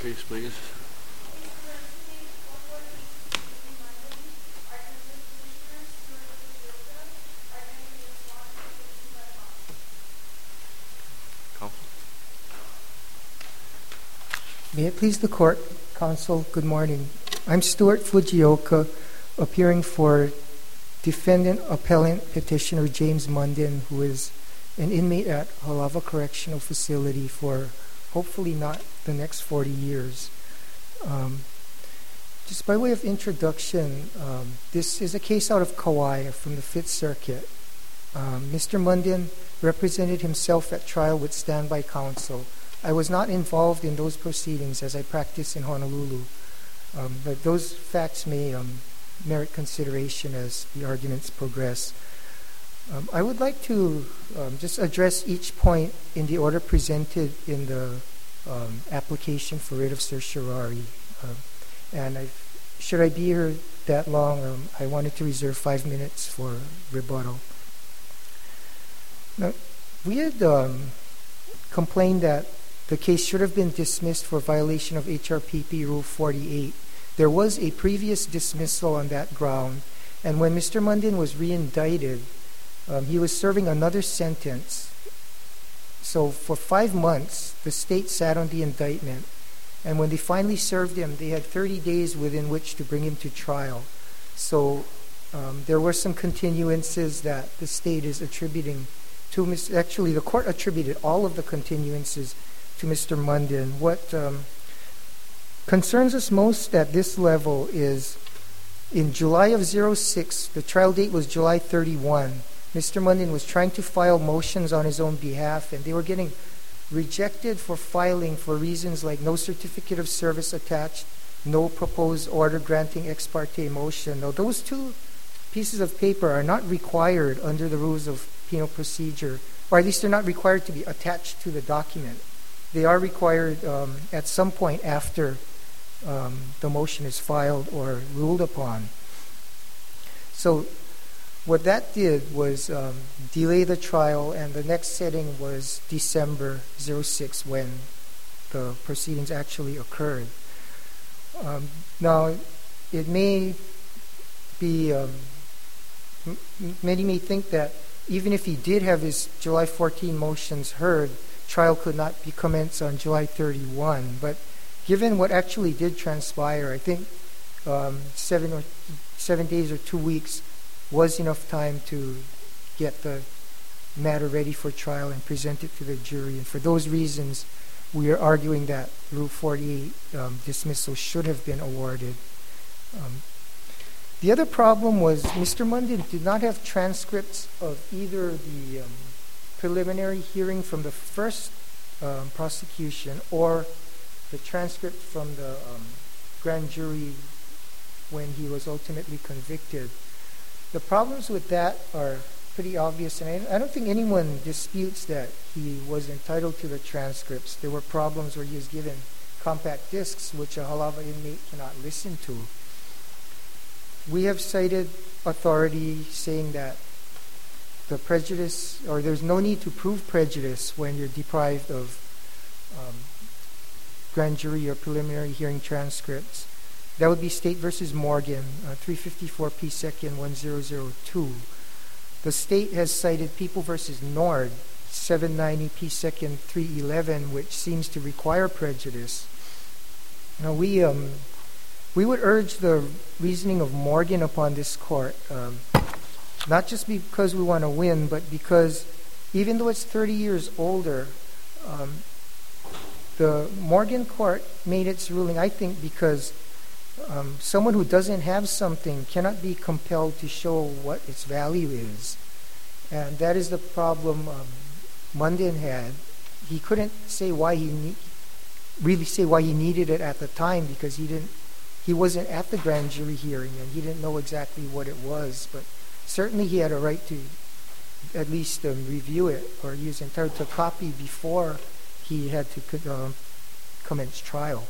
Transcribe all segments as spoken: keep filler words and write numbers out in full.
case, please. Counsel. May it please the court, counsel, good morning. I'm Stuart Fujioka, appearing for defendant appellant petitioner James Mundin, who is an inmate at Halava Correctional Facility for hopefully not the next forty years. Um, just by way of introduction, um, this is a case out of Kauai from the Fifth Circuit. Um, Mister Mundin represented himself at trial with standby counsel. I was not involved in those proceedings as I practice in Honolulu, um, but those facts may um, merit consideration as the arguments progress. Um, I would like to um, just address each point in the order presented in the um, application for writ of certiorari. Uh, and I, should I be here that long, um, I wanted to reserve five minutes for rebuttal. Now, we had um, complained that the case should have been dismissed for violation of H R P P Rule forty-eight. There was a previous dismissal on that ground, and when Mister Mundin was re-indicted, um, he was serving another sentence. So for five months, the state sat on the indictment, and when they finally served him, they had thirty days within which to bring him to trial. So um, there were some continuances that the state is attributing to Mister Actually, the court attributed all of the continuances to Mister Mundin. What um, concerns us most at this level is in July of oh six, the trial date was July thirty-first. Mister Mundin was trying to file motions on his own behalf, and they were getting rejected for filing for reasons like no certificate of service attached, no proposed order granting ex parte motion. Now, those two pieces of paper are not required under the rules of penal procedure, or at least they're not required to be attached to the document. They are required um, at some point after um, the motion is filed or ruled upon. So what that did was um, delay the trial, and the next setting was December oh six when the proceedings actually occurred. Um, now, it may be, um, m- many may think that even if he did have his July fourteenth motions heard, trial could not be commenced on July thirty-first. But given what actually did transpire, I think um, seven or seven days or two weeks was enough time to get the matter ready for trial and present it to the jury. And for those reasons, we are arguing that Rule forty-eight um, dismissal should have been awarded. Um, the other problem was Mister Mundin did not have transcripts of either the um, preliminary hearing from the first um, prosecution or the transcript from the um, grand jury when he was ultimately convicted. The problems with that are pretty obvious, and I, I don't think anyone disputes that he was entitled to the transcripts. There were problems where he was given compact discs, which a Halava inmate cannot listen to. We have cited authority saying that the prejudice, or there's no need to prove prejudice when you're deprived of um, grand jury or preliminary hearing transcripts. That would be State versus Morgan, uh, three fifty-four P second one thousand two. The state has cited People versus Nord, seven ninety P second three eleven, which seems to require prejudice. Now, we um, we would urge the reasoning of Morgan upon this court, um, not just because we want to win, but because even though it's thirty years older, um, the Morgan court made its ruling, I think, because um, someone who doesn't have something cannot be compelled to show what its value is. And that is the problem um, Mundin had. He couldn't say why he ne- really say why he needed it at the time, because he didn't he wasn't at the grand jury hearing and he didn't know exactly what it was. But certainly he had a right to at least um, review it, or he was entitled to a copy before he had to uh, commence trial.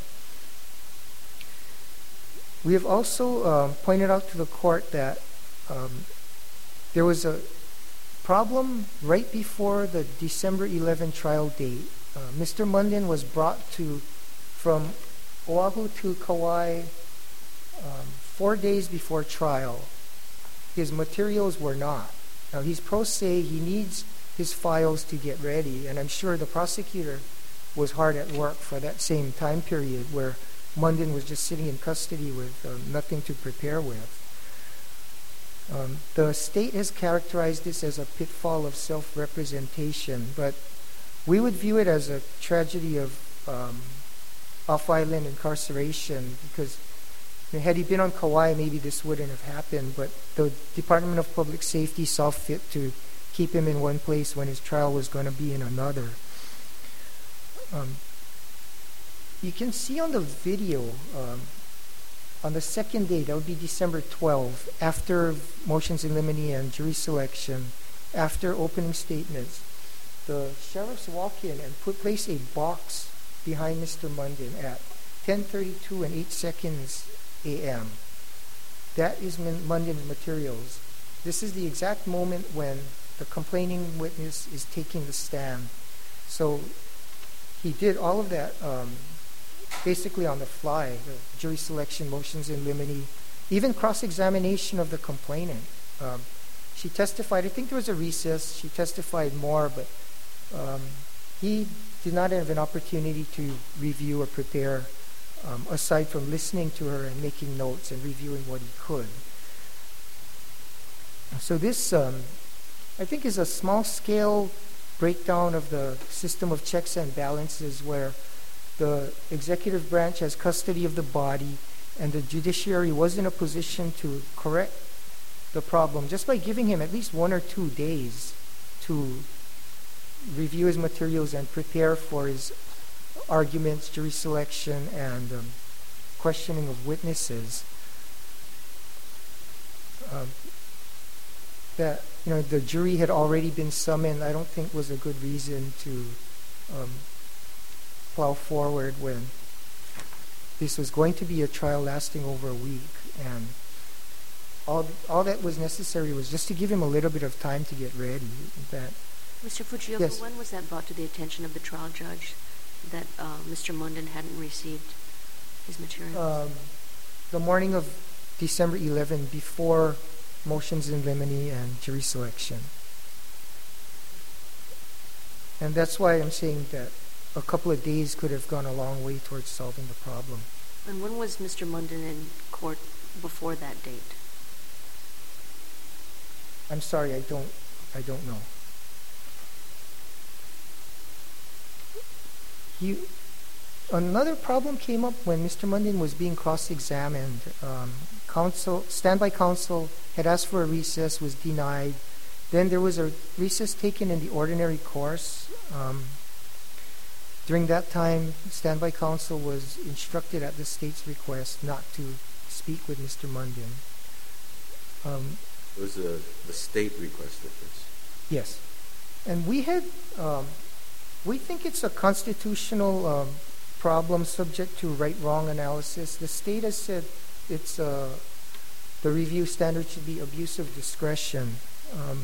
We have also um, pointed out to the court that um, there was a problem right before the December eleventh trial date. Uh, Mister Mundin was brought to from Oahu to Kauai um, four days before trial. His materials were not. Now, he's pro se, he needs his files to get ready, and I'm sure the prosecutor was hard at work for that same time period where Munden was just sitting in custody with uh, nothing to prepare with. Um, the state has characterized this as a pitfall of self-representation, but we would view it as a tragedy of um, off-island incarceration, because had he been on Kauai, maybe this wouldn't have happened, but the Department of Public Safety saw fit to keep him in one place when his trial was going to be in another. Um, you can see on the video, um, on the second day, that would be December twelfth, after motions in limine and jury selection, after opening statements, the sheriffs walk in and put place a box behind Mister Munden at ten thirty-two and eight seconds a m That is Munden's materials. This is the exact moment when the complaining witness is taking the stand. So he did all of that um, basically on the fly, the jury selection, motions in limine, even cross-examination of the complainant. Um, she testified, I think there was a recess, she testified more, but um, he did not have an opportunity to review or prepare um, aside from listening to her and making notes and reviewing what he could. So this, um, I think, is a small-scale breakdown of the system of checks and balances where the executive branch has custody of the body and the judiciary was in a position to correct the problem just by giving him at least one or two days to review his materials and prepare for his arguments, jury selection, and um, questioning of witnesses. Um, that you know the jury had already been summoned, I don't think was a good reason to um, plow forward when this was going to be a trial lasting over a week, and all all that was necessary was just to give him a little bit of time to get ready. That Mister Fujioka, yes. When was that brought to the attention of the trial judge that uh, Mister Munden hadn't received his materials? Um, the morning of December eleventh, before motions in limine and jury selection. And that's why I'm saying that a couple of days could have gone a long way towards solving the problem. And when was Mister Munden in court before that date? I'm sorry, I don't I don't know. He, another problem came up when Mister Munden was being cross-examined. Um, counsel, standby counsel had asked for a recess, was denied. Then there was a recess taken in the ordinary course. Um, during that time, standby counsel was instructed at the state's request not to speak with Mister Munden. Um, it was a, the state requested this? Yes. And we had... Um, We think it's a constitutional um, problem subject to right-wrong analysis. The state has said it's uh, the review standard should be abuse of discretion. Um,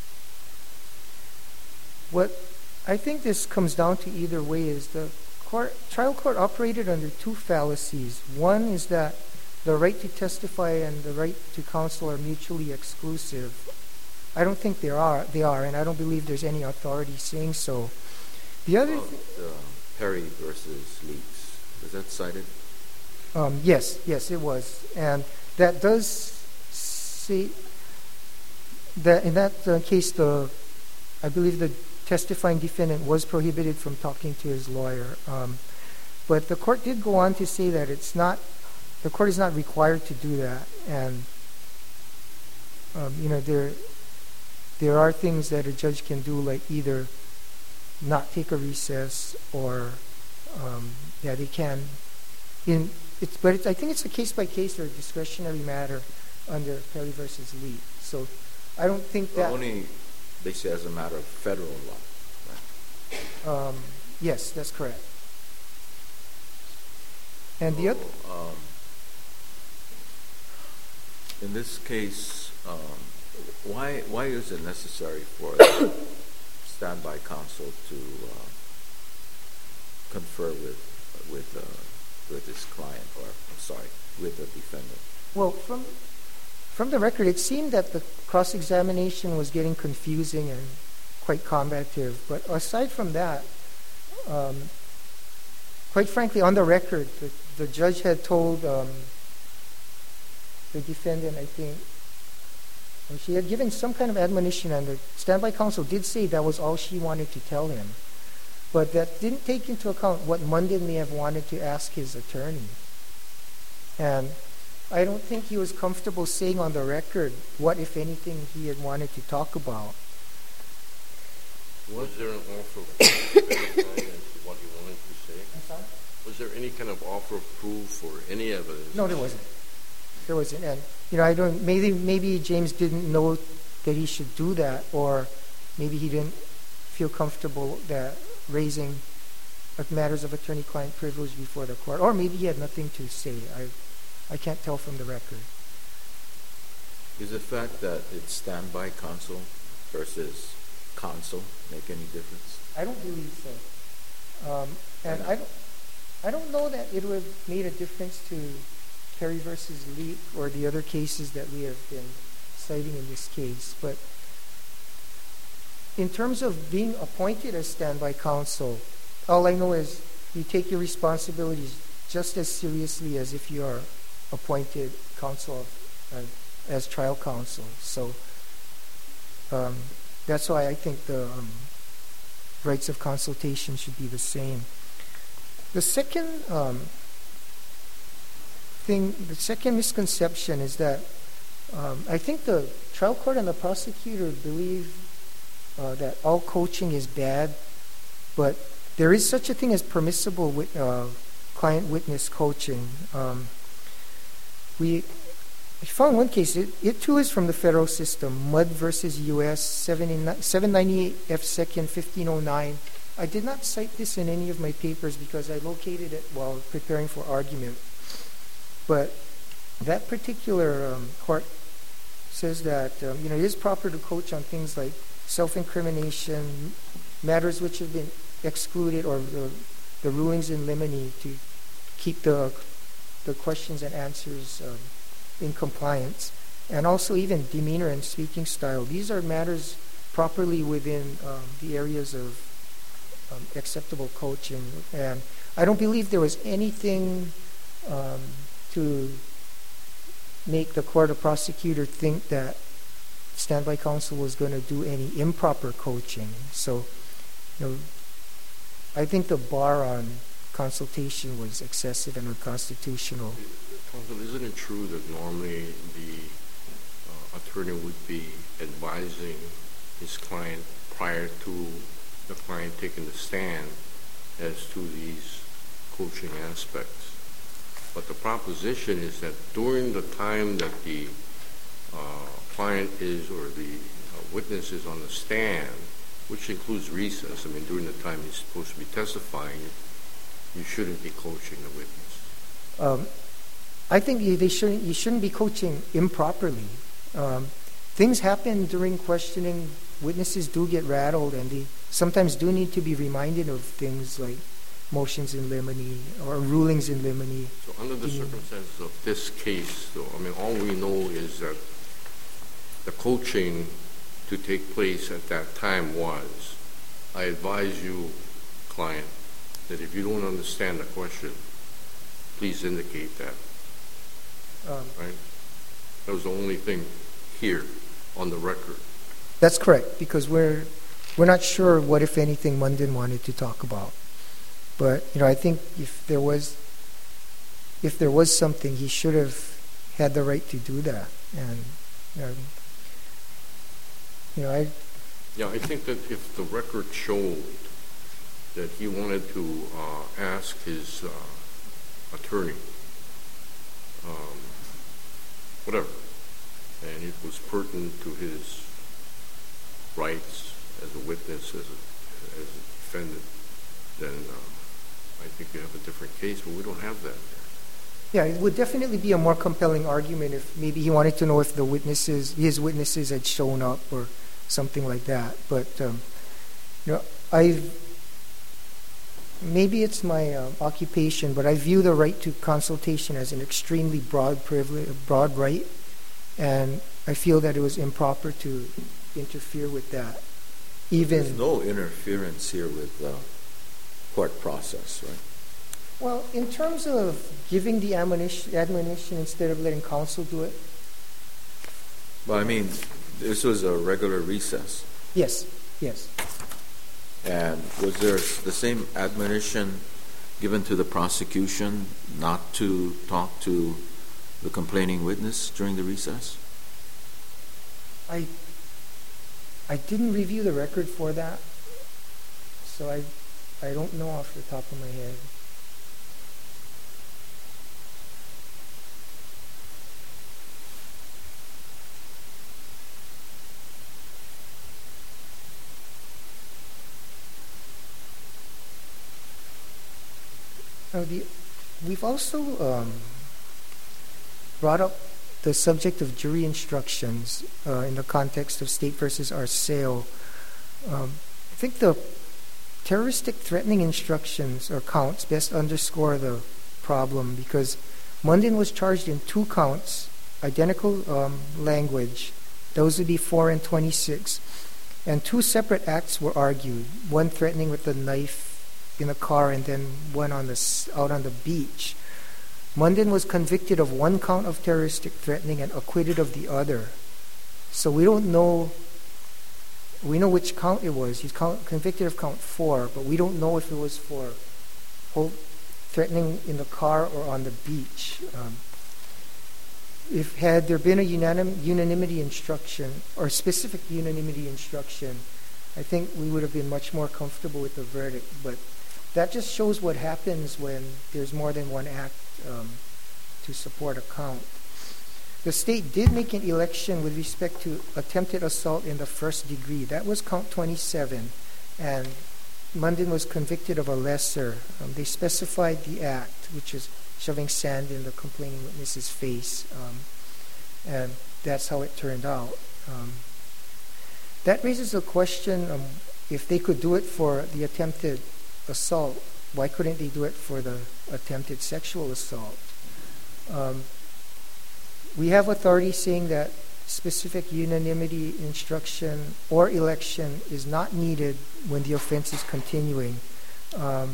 what I think this comes down to either way is the court, trial court operated under two fallacies. One is that the right to testify and the right to counsel are mutually exclusive. I don't think they are, they are, and I don't believe there's any authority saying so. The other oh, uh, Perry versus Leaks, was that cited? Um, yes, yes, it was, and that does say that in that uh, case, the I believe the testifying defendant was prohibited from talking to his lawyer, um, but the court did go on to say that it's not the court is not required to do that, and um, you know there there are things that a judge can do, like either not take a recess, or um, yeah, they can. In it's, but it's, I think it's a case by case or a discretionary matter under Perry versus Lee. So I don't think that well, only they say as a matter of federal law. Right? Um, yes, that's correct. And so, the other, um, in this case, um, why why is it necessary for standby counsel to uh, confer with with uh, with his client, or I'm sorry, with the defendant? Well, from from the record, it seemed that the cross-examination was getting confusing and quite combative. But aside from that, um, quite frankly, on the record, the, the judge had told um, the defendant, I think, and she had given some kind of admonition, and the standby counsel did say that was all she wanted to tell him. But that didn't take into account what Munden may have wanted to ask his attorney. And I don't think he was comfortable saying on the record what, if anything, he had wanted to talk about. Was there an offer of proof as to what he wanted to say? I'm sorry? Was there any kind of offer of proof or any evidence? No, there wasn't. There wasn't. And, you know, I don't, maybe, maybe James didn't know that he should do that, or maybe he didn't feel comfortable that raising matters of attorney-client privilege before the court, or maybe he had nothing to say. I, I can't tell from the record. Is the fact that it's standby counsel versus counsel make any difference? I don't believe so. Um, and I don't, I don't know that it would have made a difference to Kerry versus Leak or the other cases that we have been citing in this case. But in terms of being appointed as standby counsel, all I know is you take your responsibilities just as seriously as if you are appointed counsel of, uh, as trial counsel. So um, that's why I think the um, rights of consultation should be the same. The second um, thing, the second misconception is that um, I think the trial court and the prosecutor believe uh, that all coaching is bad, but there is such a thing as permissible wit- uh, client witness coaching. Um, we found one case, it, it too is from the federal system, Mudd versus U S seven ninety-eight F second fifteen oh nine. I did not cite this in any of my papers because I located it while preparing for argument. But that particular um, court says that um, you know, it is proper to coach on things like self-incrimination, matters which have been excluded, or the, the rulings in limine to keep the the questions and answers um, in compliance, and also even demeanor and speaking style. These are matters properly within um, the areas of um, acceptable coaching, and I don't believe there was anything um, to make the court or prosecutor think that standby counsel was going to do any improper coaching. So, you know, I think the bar on consultation was excessive and unconstitutional. Counsel, isn't it true that normally the uh, attorney would be advising his client prior to the client taking the stand as to these coaching aspects? But the proposition is that during the time that the uh, client is, or the uh, witness is on the stand, which includes recess, I mean, during the time he's supposed to be testifying, you shouldn't be coaching the witness. Um, I think you, they shouldn't, you shouldn't be coaching improperly. Um, things happen during questioning. Witnesses do get rattled, and they sometimes do need to be reminded of things like motions in limine or rulings in limine. So under the circumstances of this case, though, I mean, all we know is that the coaching to take place at that time was, I advise you, client, that if you don't understand the question, please indicate that. Um, right? That was the only thing here on the record. That's correct, because we're we're not sure what, if anything, Munden wanted to talk about. But you know, I think if there was if there was something, he should have had the right to do that. And you know, you know I. Yeah, I think that if the record showed that he wanted to uh, ask his uh, attorney, um, whatever, and it was pertinent to his rights as a witness, as a, as a defendant, then uh, I think you have a different case, but we don't have that. Yeah, it would definitely be a more compelling argument if maybe he wanted to know if the witnesses, his witnesses had shown up or something like that. But, um, you know, I've, maybe it's my uh, occupation, but I view the right to consultation as an extremely broad privilege, broad right, and I feel that it was improper to interfere with that. Even There's no interference here with the court process, right? well, in terms of giving the admonition, admonition instead of letting counsel do it, Well, I mean, this was a regular recess. yes, yes. And was there the same admonition given to the prosecution not to talk to the complaining witness during the recess? I I didn't review the record for that, so I I don't know off the top of my head. Now the, we've also um, brought up the subject of jury instructions uh, in the context of State versus Arceo. Um, I think the terroristic threatening instructions or counts best underscore the problem because Mundin was charged in two counts, identical um, language. Those would be four and twenty-six. And two separate acts were argued, one threatening with a knife in the car and then one on the s- out on the beach. Mundin was convicted of one count of terroristic threatening and acquitted of the other. So we don't know, we know which count it was. He's count, convicted of count four, but we don't know if it was for whole, threatening in the car or on the beach. Um, if had there been a unanim, unanimity instruction or specific unanimity instruction, I think we would have been much more comfortable with the verdict. But that just shows what happens when there's more than one act um, to support a count. The state did make an election with respect to attempted assault in the first degree. That was count twenty-seven, and Mundin was convicted of a lesser. Um, they specified the act, which is shoving sand in the complaining witness's face, um, and that's how it turned out. Um, that raises a question, um, if they could do it for the attempted assault, why couldn't they do it for the attempted sexual assault? Um, we have authority saying that specific unanimity instruction or election is not needed when the offense is continuing. Um,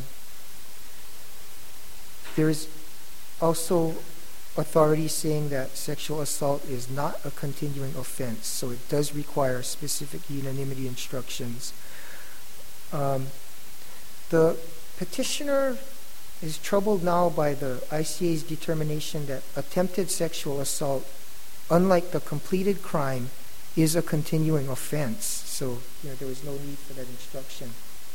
there is also authority saying that sexual assault is not a continuing offense, so it does require specific unanimity instructions. Um, the petitioner is troubled now by the I C A's determination that attempted sexual assault, unlike the completed crime, is a continuing offense. So, you know, there was no need for that instruction.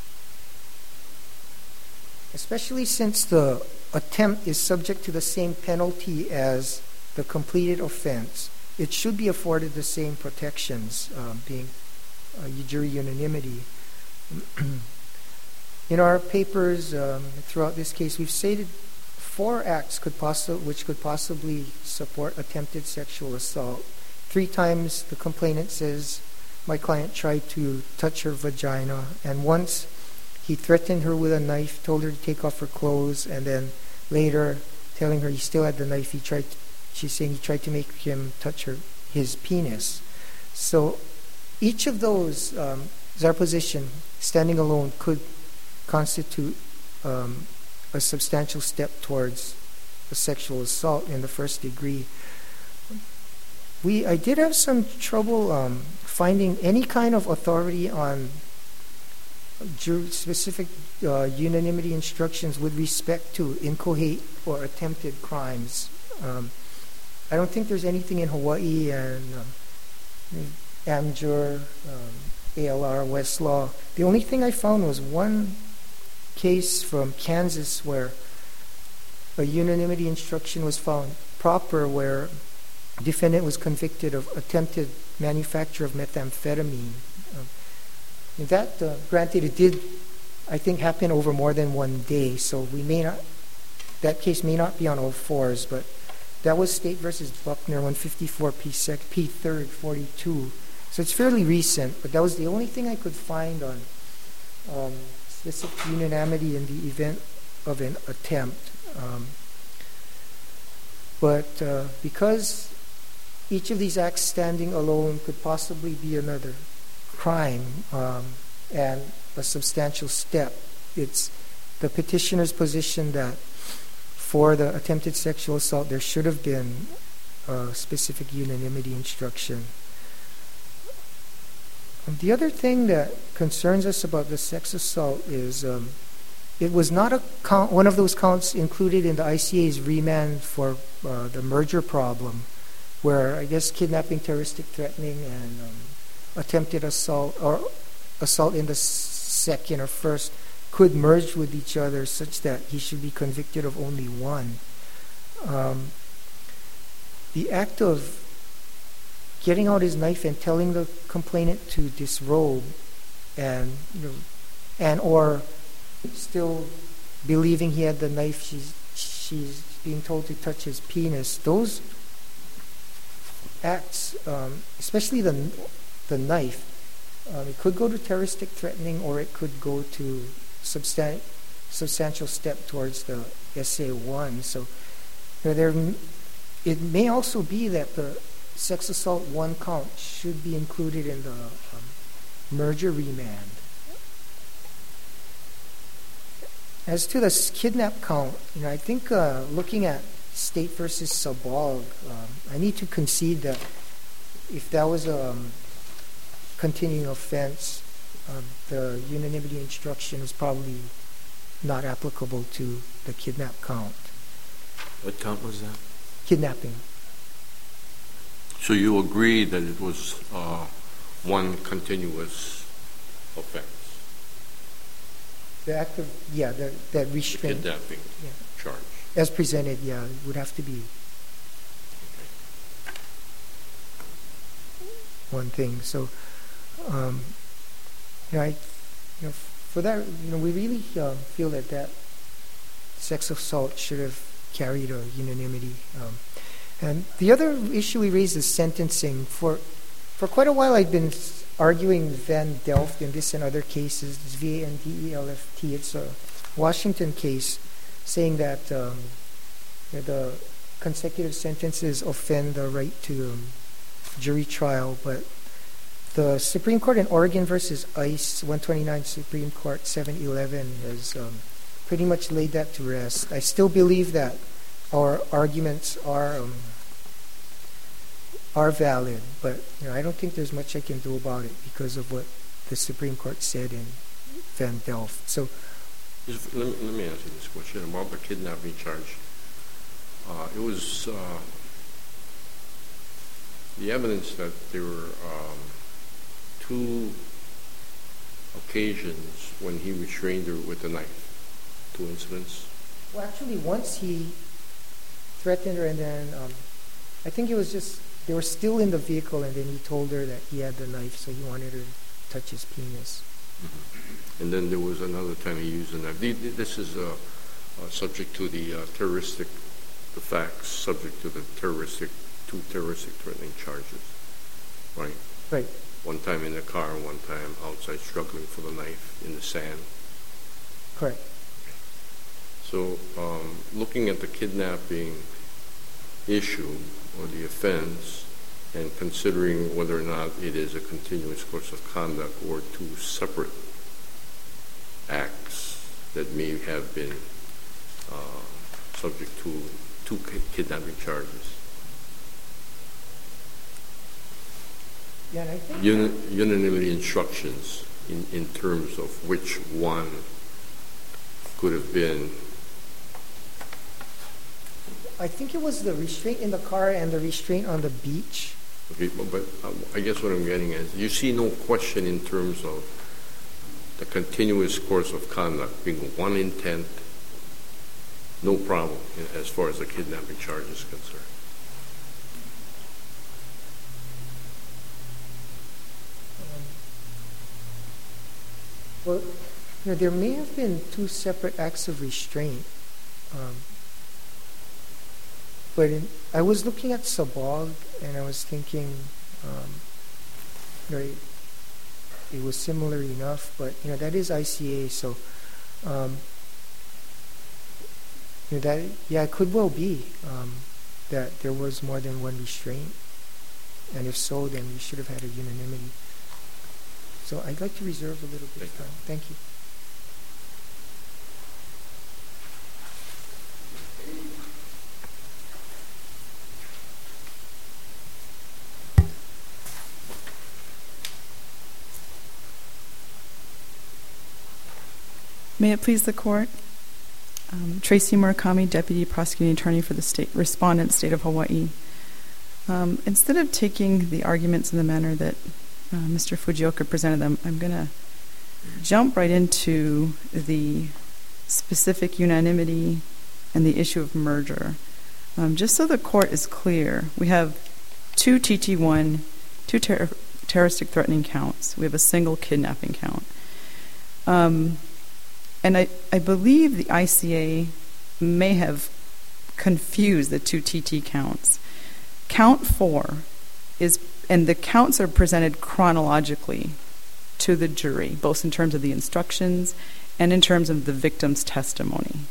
Especially since the attempt is subject to the same penalty as the completed offense, it should be afforded the same protections, um, being uh, jury unanimity. In our papers um, throughout this case, we've stated four acts could possi- which could possibly support attempted sexual assault. Three times the complainant says, my client tried to touch her vagina, and once he threatened her with a knife, told her to take off her clothes, and then later, telling her he still had the knife, he tried. To, she's saying he tried to make him touch her his penis. So each of those, um, is our position, standing alone, could constitute um, a substantial step towards a sexual assault in the first degree. We, I did have some trouble um, finding any kind of authority on specific uh, unanimity instructions with respect to inchoate or attempted crimes. Um, I don't think there's anything in Hawaii and um, AmJur, um, A L R, Westlaw. The only thing I found was one case from Kansas where a unanimity instruction was found proper, where the defendant was convicted of attempted manufacture of methamphetamine. Um, and that, uh, granted, it did, I think, happen over more than one day, so we may not, that case may not be on all fours, but that was State versus Buckner, one fifty-four P sec, P third, forty-two. So it's fairly recent, but that was the only thing I could find on um, explicit unanimity in the event of an attempt. Um, but uh, because each of these acts standing alone could possibly be another crime um, and a substantial step, it's the petitioner's position that for the attempted sexual assault there should have been a specific unanimity instruction. Um, the other thing that concerns us about the sex assault is um, it was not a count, one of those counts included in the I C A's remand for uh, the merger problem, where I guess kidnapping, terroristic threatening, and um, attempted assault or assault in the second or first could merge with each other such that he should be convicted of only one. Um, the act of getting out his knife and telling the complainant to disrobe, and you know, and or still believing he had the knife, she's she's being told to touch his penis. Those acts, um, especially the the knife, um, it could go to terroristic threatening, or it could go to substan- substantial step towards the S A one. So you know, there, it may also be that the sex assault one count should be included in the um, merger remand. As to the kidnap count, you know, I think uh, looking at State versus Sabal, um, I need to concede that if that was a um, continuing offense, um, the unanimity instruction is probably not applicable to the kidnap count. What count was that? Kidnapping. So you agree that it was uh, one continuous offense? The act of, yeah, the, that The restraint. kidnapping Yeah. charge. As presented, yeah, it would have to be one thing. So, um, you know, I, you know, for that, you know, we really uh, feel that that sex assault should have carried a unanimity. Um, and the other issue we raised is sentencing. For for quite a while, I've been arguing Van Delft in this and other cases. It's V A N D E L F T. It's a Washington case, saying that um, you know, the consecutive sentences offend the right to um, jury trial, but the Supreme Court in Oregon versus ICE, one twenty-nine Supreme Court seven eleven, has um, pretty much laid that to rest. I still believe that our arguments are um, are valid, but you know, I don't think there's much I can do about it because of what the Supreme Court said in Van Delft. So. Just let, me, let me ask you this question about the kidnapping charge. Uh, it was uh, the evidence that there were um, two occasions when he restrained her with a knife. Two incidents. Well, actually, once he threatened her, and then um, I think it was just they were still in the vehicle, and then he told her that he had the knife, so he wanted her to touch his penis. Mm-hmm. And then there was another time he used a knife. This is uh, uh, subject to the uh, terroristic, the facts, subject to the terroristic, two terroristic threatening charges, right? Right. One time in the car, one time outside struggling for the knife in the sand. Correct. So, um, looking at the kidnapping issue or the offense, and considering whether or not it is a continuous course of conduct or two separate acts that may have been uh, subject to two kidnapping charges. Yeah, and I think Uni- unanimity instructions in, in terms of which one could have been. I think it was the restraint in the car and the restraint on the beach. Okay, but, but uh, I guess what I'm getting is you see no question in terms of the continuous course of conduct being one intent, no problem as far as the kidnapping charge is concerned. Um, well, you know, there may have been two separate acts of restraint. Um, But in, I was looking at Sabag, and I was thinking, um, right, it was similar enough, but you know that is I C A, so um, you know that yeah, it could well be um, that there was more than one restraint, and if so, then we should have had a unanimity. So I'd like to reserve a little bit of time. Thank you. May it please the Court. Um, Tracy Murakami, Deputy Prosecuting Attorney for the state respondent, State of Hawaii. Um, instead of taking the arguments in the manner that uh, Mister Fujioka presented them, I'm going to jump right into the specific unanimity and the issue of merger. Um, just so the Court is clear, we have two T T one, two ter- terroristic threatening counts. We have a single kidnapping count. Um, And I, I believe the I C A may have confused the two T T counts. Count four is, and the counts are presented chronologically to the jury, both in terms of the instructions and in terms of the victim's testimony.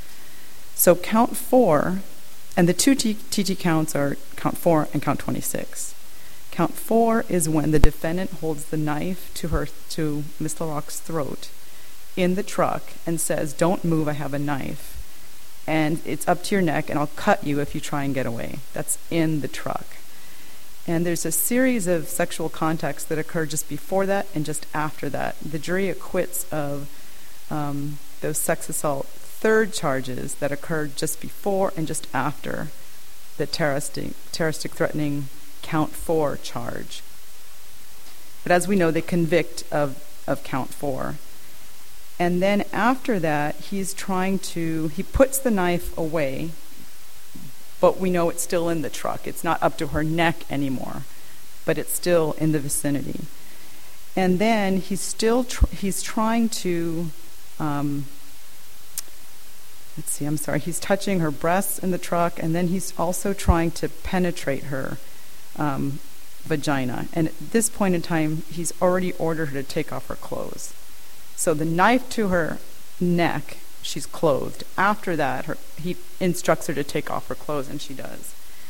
So count four, and the two T T counts are count four and count twenty-six. Count four is when the defendant holds the knife to her, to Miz LaRoque's throat in the truck and says, "Don't move, I have a knife, and it's up to your neck, and I'll cut you if you try and get away." That's in the truck. And there's a series of sexual contacts that occur just before that and just after that. The jury acquits of um, those sex assault third charges that occurred just before and just after the terroristic, terroristic threatening count four charge. But as we know, they convict of, of count four. And then after that, he's trying to, he puts the knife away, but we know it's still in the truck. It's not up to her neck anymore, but it's still in the vicinity. And then he's still, tr- he's trying to, um, let's see, I'm sorry, he's touching her breasts in the truck, and then he's also trying to penetrate her um, vagina. And at this point in time, he's already ordered her to take off her clothes. So the knife to her neck, she's clothed. After that, her, he instructs her to take off her clothes, and she does.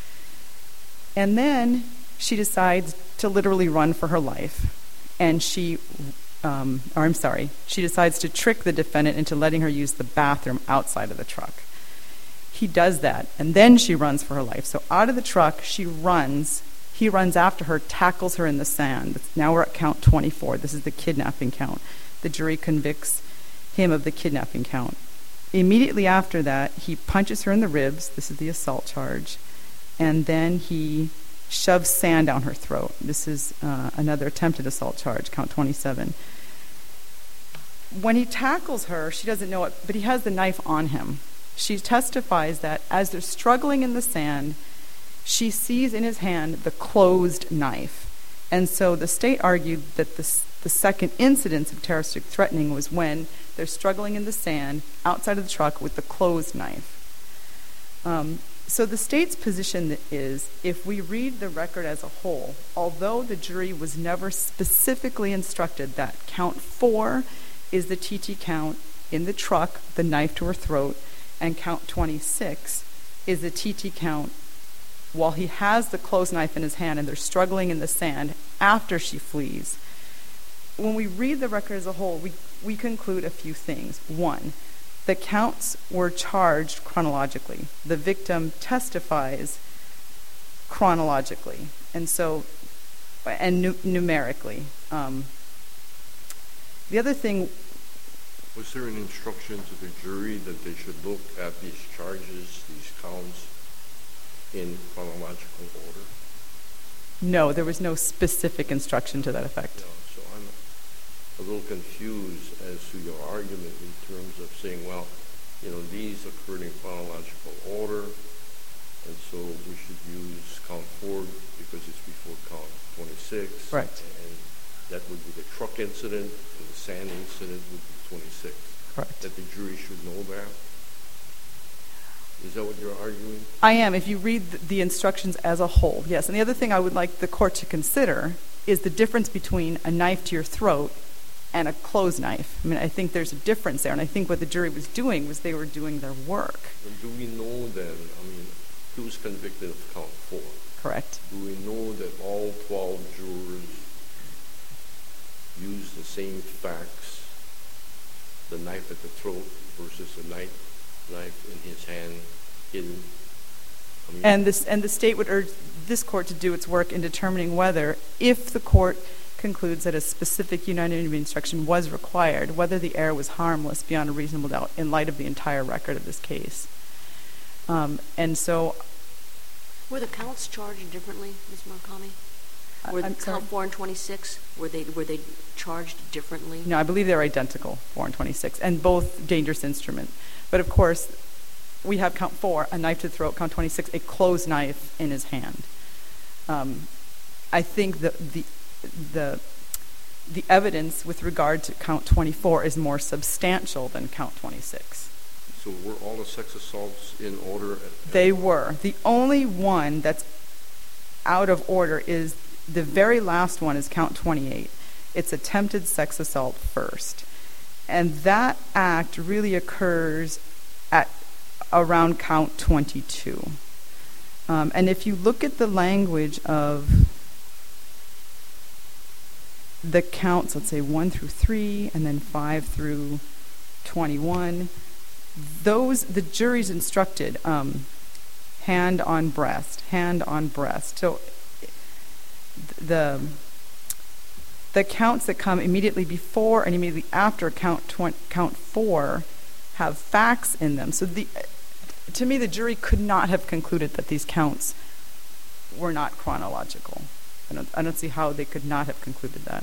And then she decides to literally run for her life. And she, um, or I'm sorry, she decides to trick the defendant into letting her use the bathroom outside of the truck. He does that, and then she runs for her life. So out of the truck, she runs. He runs after her, tackles her in the sand. Now we're at count twenty-four. This is the kidnapping count. The jury convicts him of the kidnapping count. Immediately after that, he punches her in the ribs. This is the assault charge. And then he shoves sand down her throat. This is uh, another attempted assault charge, count twenty-seven. When he tackles her, she doesn't know it, but he has the knife on him. She testifies that as they're struggling in the sand, she sees in his hand the closed knife. And so the state argued that this, the second incidence of terroristic threatening was when they're struggling in the sand outside of the truck with the closed knife. Um, so the state's position is, if we read the record as a whole, although the jury was never specifically instructed that count four is the T T count in the truck, the knife to her throat, and count twenty-six is the T T count while he has the closed knife in his hand and they're struggling in the sand after she flees. When we read the record as a whole, we, we conclude a few things. One, the counts were charged chronologically. The victim testifies chronologically, and so, and nu- numerically. Um, the other thing... Was there an instruction to the jury that they should look at these charges, these counts, in chronological order? No, there was no specific instruction to that effect. No, so I'm a little confused as to your argument in terms of saying, well, you know, these occurred in chronological order, and so we should use count four because it's before count twenty-six. Right. And that would be the truck incident, and the sand incident would be twenty-six. Correct. That the jury should know about. Is that what you're arguing? I am, if you read the instructions as a whole, yes. And the other thing I would like the court to consider is the difference between a knife to your throat and a closed knife. I mean, I think there's a difference there, and I think what the jury was doing was they were doing their work. But do we know then, I mean, he was convicted of count four. Correct. Do we know that all twelve jurors used the same facts, the knife at the throat versus a knife, knife in his hand hidden? I mean, And this and the state would urge this court to do its work in determining whether, if the court concludes that a specific unanimity instruction was required, whether the error was harmless beyond a reasonable doubt in light of the entire record of this case. Um, and so... Were the counts charged differently, Miz Murakami? Were I'm count sorry? four and twenty-six, were they, were they charged differently? No, I believe they're identical, four and twenty-six, and both dangerous instrument. But of course, we have count four, a knife to the throat, count twenty-six, a closed knife in his hand. Um, I think the, the the the evidence with regard to count twenty-four is more substantial than count twenty-six. So were all the sex assaults in order? At, They were. The only one that's out of order is the very last one is count twenty-eight. It's attempted sex assault first. And that act really occurs at around count twenty-two. Um, and if you look at the language of the counts, let's say one through three, and then five through twenty-one, those, the jury's instructed, um, hand on breast, hand on breast. So the the counts that come immediately before and immediately after count tw- count four have facts in them. So the to me, the jury could not have concluded that these counts were not chronological. I don't, I don't see how they could not have concluded that.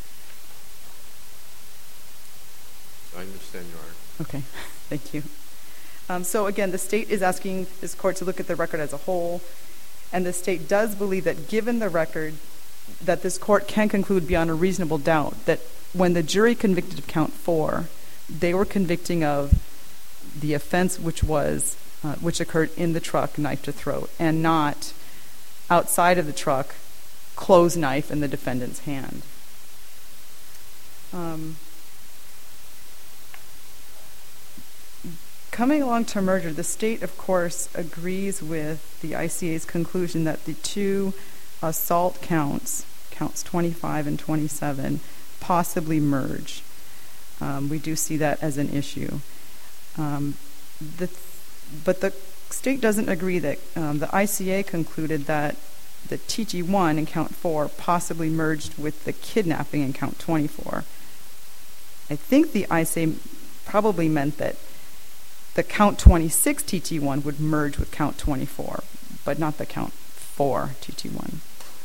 I understand your argument. Okay, thank you. Um, so again, the state is asking this court to look at the record as a whole, and the state does believe that given the record, that this court can conclude beyond a reasonable doubt that when the jury convicted of count four, they were convicting of the offense which was, uh, which occurred in the truck, knife to throat, and not outside of the truck, closed knife in the defendant's hand. Um, Coming along to merger, the state, of course, agrees with the I C A's conclusion that the two assault counts, counts twenty-five and twenty-seven, possibly merge. Um, we do see that as an issue. Um, the th- but the state doesn't agree that um, the I C A concluded that the T G one in count four possibly merged with the kidnapping in count twenty-four. I think the I C A probably meant that the count twenty-six T T one would merge with count twenty-four, but not the count four T T one.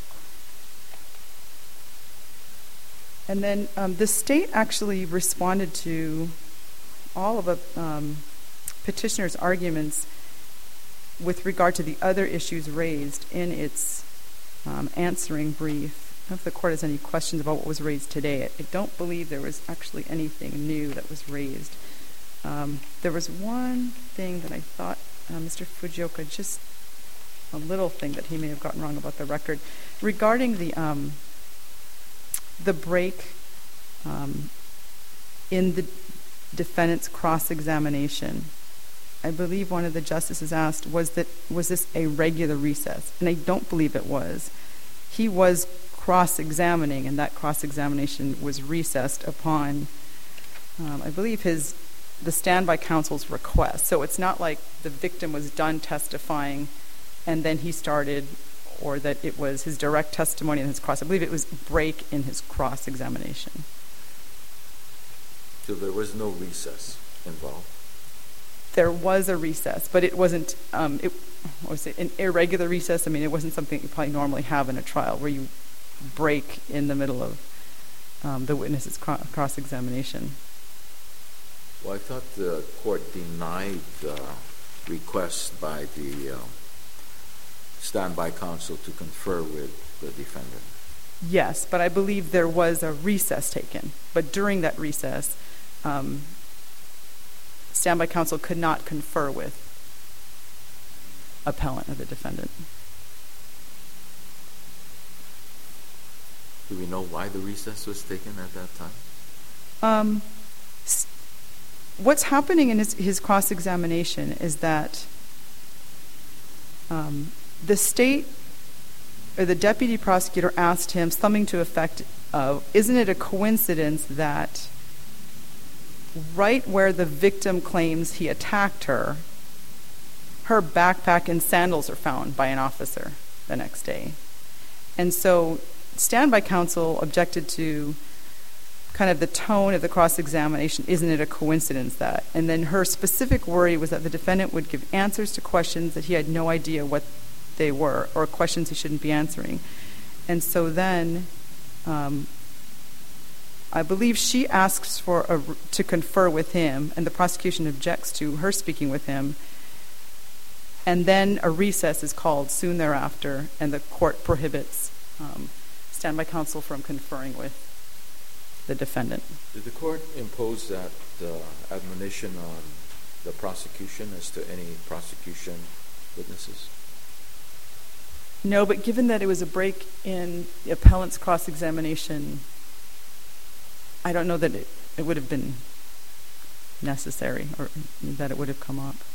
And then um, the state actually responded to all of a um, petitioner's arguments with regard to the other issues raised in its um, answering brief. I don't know if the court has any questions about what was raised today. I, I don't believe there was actually anything new that was raised. Um, there was one thing that I thought uh, Mister Fujioka, just a little thing that he may have gotten wrong about the record, regarding the um, the break um, in the defendant's cross-examination. I believe one of the justices asked, was that was this a regular recess? And I don't believe it was. He was cross-examining, and that cross-examination was recessed upon, um, I believe, his the standby counsel's request. So it's not like the victim was done testifying and then he started, or that it was his direct testimony in his cross. I believe it was break in his cross-examination. So there was no recess involved? There was a recess, but it wasn't, um, it, what was it, an irregular recess. I mean, it wasn't something you probably normally have in a trial where you break in the middle of um, the witness's cro- cross-examination. Well, I thought the court denied the request by the um, standby counsel to confer with the defendant. Yes, but I believe there was a recess taken. But during that recess, um, standby counsel could not confer with appellant or the defendant. Do we know why the recess was taken at that time? Um, s- what's happening in his, his cross-examination is that um, the state or the deputy prosecutor asked him something to the effect of, isn't it a coincidence that right where the victim claims he attacked her, her backpack and sandals are found by an officer the next day? And so standby counsel objected to kind of the tone of the cross-examination, isn't it a coincidence that? And then her specific worry was that the defendant would give answers to questions that he had no idea what they were, or questions he shouldn't be answering. And so then um, I believe she asks for a, to confer with him, and the prosecution objects to her speaking with him. And then a recess is called soon thereafter, and the court prohibits um, standby counsel from conferring with the defendant. Did the court impose that uh, admonition on the prosecution as to any prosecution witnesses? No, but given that it was a break in the appellant's cross-examination, I don't know that it, it would have been necessary or that it would have come up.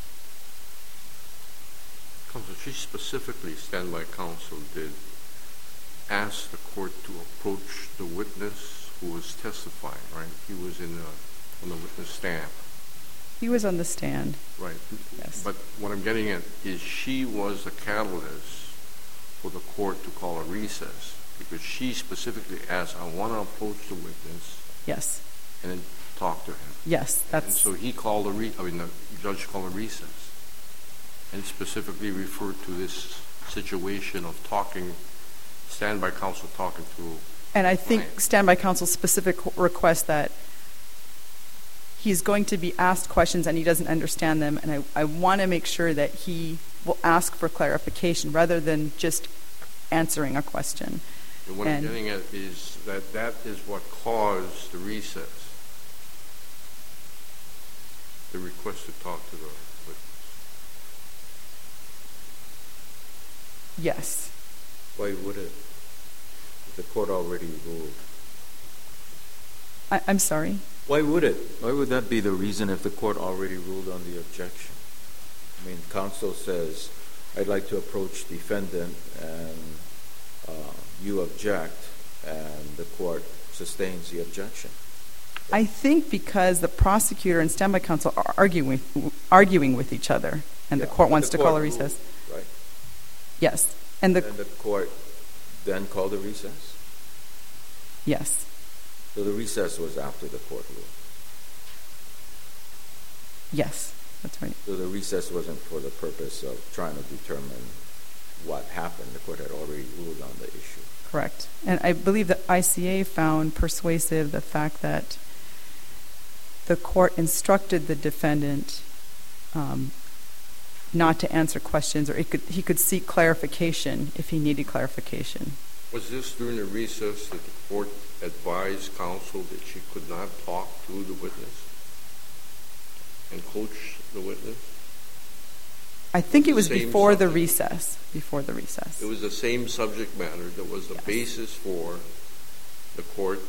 Counsel, she specifically, standby counsel, did ask the court to approach the witness who was testifying, right? He was in the, on the witness stand. He was on the stand. Right. Yes. But what I'm getting at is she was the catalyst for the court to call a recess, because she specifically asked, I want to approach the witness. Yes. And then talk to him. Yes, that's... And so he called a re- I mean, the judge called a recess, and specifically referred to this situation of talking, standby counsel talking to... And I think client. standby counsel's specific request that he's going to be asked questions and he doesn't understand them, and I, I want to make sure that he will ask for clarification rather than just answering a question. And what and I'm getting at is that that is what caused the recess, the request to talk to the witness. Yes. Why would it? If the court already ruled. I, I'm sorry? Why would it? Why would that be the reason if the court already ruled on the objection? I mean, counsel says, I'd like to approach defendant, and uh, you object, and the court sustains the objection. I think because the prosecutor and standby counsel are arguing, arguing with each other, and Yeah, the court but wants the to call a court recess. ruled, right? Yes. And the, And the court then called a recess? yes. So the recess was after the court ruled. Yes, that's right. So the recess wasn't for the purpose of trying to determine what happened. The court had already ruled on the issue. Correct. And I believe that I C A found persuasive the fact that the court instructed the defendant um, not to answer questions, or it could, he could seek clarification if he needed clarification. Was this during the recess that the court advised counsel that she could not talk to the witness and coach the witness? I think it was Same before the subject. recess. Before the recess. It was the same subject matter that was the Yes. basis for the court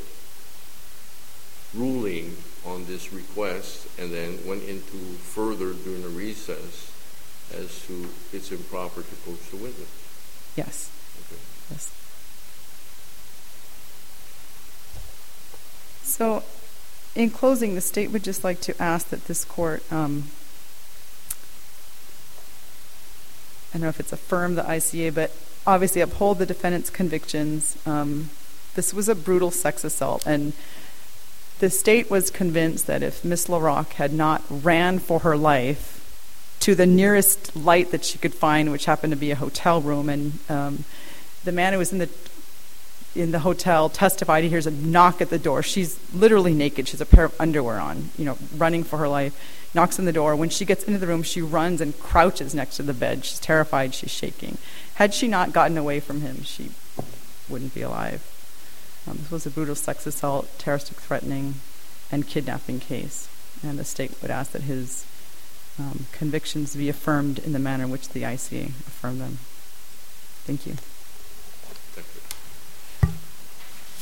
ruling on this request, and then went into further during the recess as to it's improper to coach the witness. Yes. Okay. Yes. So, in closing, the state would just like to ask that this court, um, I don't know if it's affirm the I C A, but obviously uphold the defendant's convictions. Um, this was a brutal sex assault, and the state was convinced that if Miss LaRocque had not ran for her life to the nearest light that she could find, which happened to be a hotel room, and um, the man who was in the in the hotel testified he hears a knock at the door. She's literally naked. She has a pair of underwear on, you know, running for her life. Knocks on the door. When she gets into the room, she runs and crouches next to the bed. She's terrified. She's shaking. Had she not gotten away from him, she wouldn't be alive. Um, this was a brutal sex assault, terroristic threatening, and kidnapping case. And the state would ask that his um, convictions be affirmed in the manner in which the I C A affirmed them. Thank you. Thank you.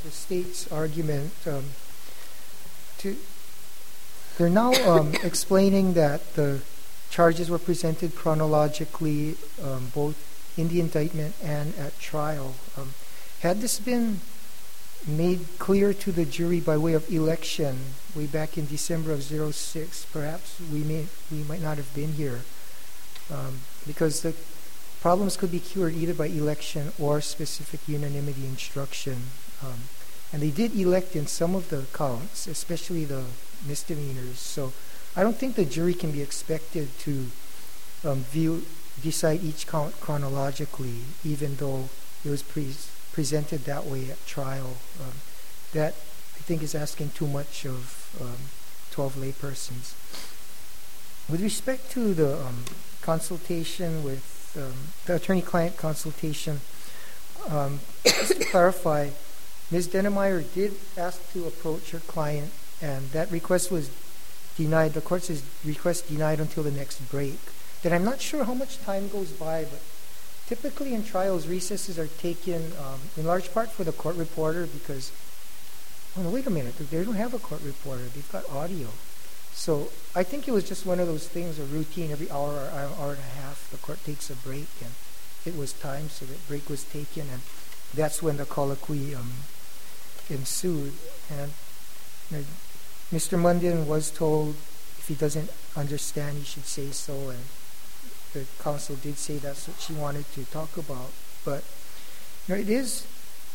the state's argument, um, to, they're now um, explaining that the charges were presented chronologically, um, both in the indictment and at trial. Um, had this been made clear to the jury by way of election way back in December of oh six, perhaps we may we might not have been here, um, because the problems could be cured either by election or specific unanimity instruction. Um, and they did elect in some of the counts, especially the misdemeanors. So I don't think the jury can be expected to um, view decide each count chronologically, even though it was pre- presented that way at trial. Um, that, I think, is asking too much of um, twelve laypersons. With respect to the um, consultation with um, the attorney-client consultation, um, just to clarify, Miz Dennemeyer did ask to approach her client, and that request was denied. The court says request denied until the next break. Then I'm not sure how much time goes by, but typically in trials, recesses are taken um, in large part for the court reporter because, oh no, wait a minute, they don't have a court reporter. They've got audio. So I think it was just one of those things, a routine. Every hour or hour and a half, the court takes a break, and it was time, so that break was taken, and that's when the colloquy um, ensued. And you know, Mister Munden was told if he doesn't understand, he should say so, and the counsel did say that's what she wanted to talk about. But you know, it is.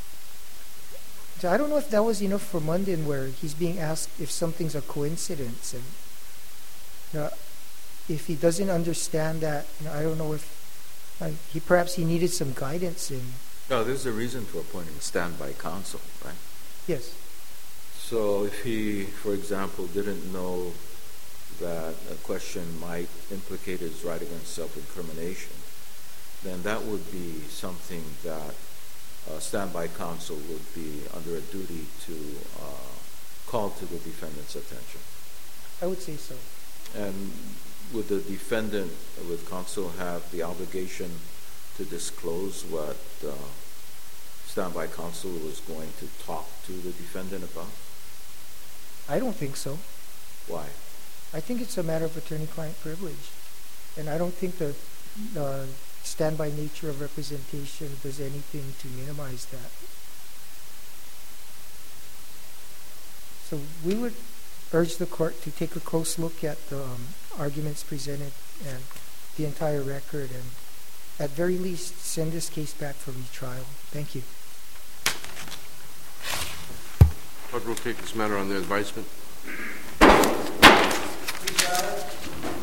I don't know if that was enough for Munden, where he's being asked if something's a coincidence, and you know, if he doesn't understand that, you know, I don't know if uh, he perhaps he needed some guidance in. No, there's a reason for appointing a standby counsel, right? Yes. So if he, for example, didn't know that a question might implicate his right against self-incrimination, then that would be something that uh, standby counsel would be under a duty to uh, call to the defendant's attention. I would say so. And would the defendant, with counsel, have the obligation to disclose what uh, standby counsel was going to talk to the defendant about? I don't think so. Why? I think it's a matter of attorney-client privilege, and I don't think the uh, standby nature of representation does anything to minimize that. So we would urge the court to take a close look at the um, arguments presented and the entire record, and at very least send this case back for retrial. Thank you. Court will take this matter under advisement. Please rise.